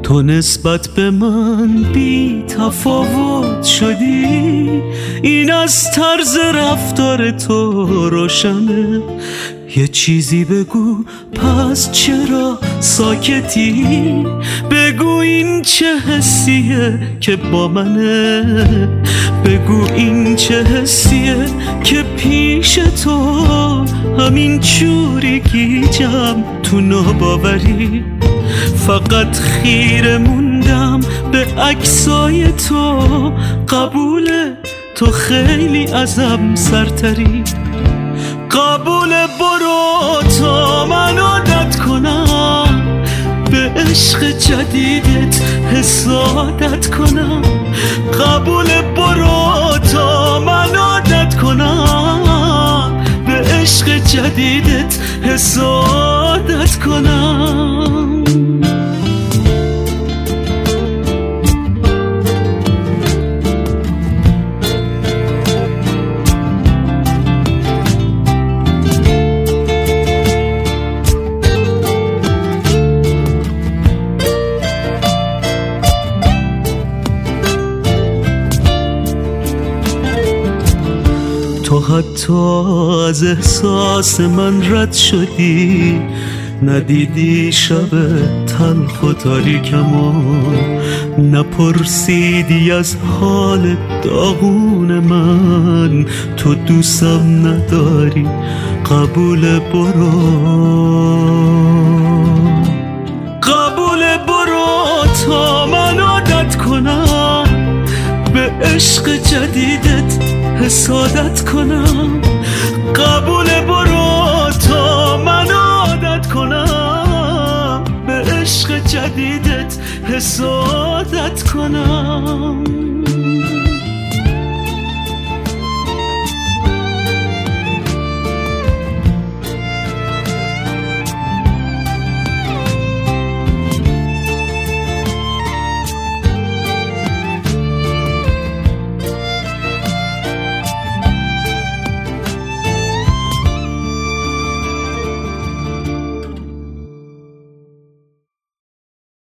تو نسبت به من بی تفاوت شدی، این از طرز رفتار تو روشنه. یه چیزی بگو پس چرا ساکتی؟ بگو این چه حسیه که با منه؟ بگو این چه حسیه که پیش تو همین جوری گیجم تو ناباوری. فقط خیره موندم به عکسای تو، قبوله تو خیلی ازم سرتری. قبوله برو تا من عادت کنم به عشق جدیدت، حسادت کنم. قبوله برو تا من عادت کنم به عشق جدیدت، حسادت کنم. تو حتی از احساس من رد شدی، ندیدی شب تلخ و تاریکمو، نپرسیدی از حال داغون من. تو دوستم نداری، قبول برو. قبول برو تا من عادت کنم به عشق جدیدت، حسادت کنم. قبول برو تا من عادت کنم به عشق جدیدت، حسادت کنم.